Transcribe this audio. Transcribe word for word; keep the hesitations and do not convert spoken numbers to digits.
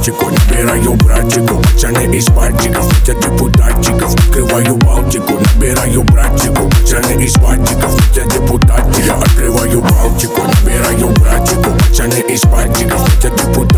Балтику, набираю братику, пацаны из пальчиков, хотят депутатчиков. Открываю Балтику, набираю братику, пацаны из пальчиков, хотят депутатчиков. Я открываю Балтику, набираю братику, пацаны из пальчиков, хотят депутатчиков.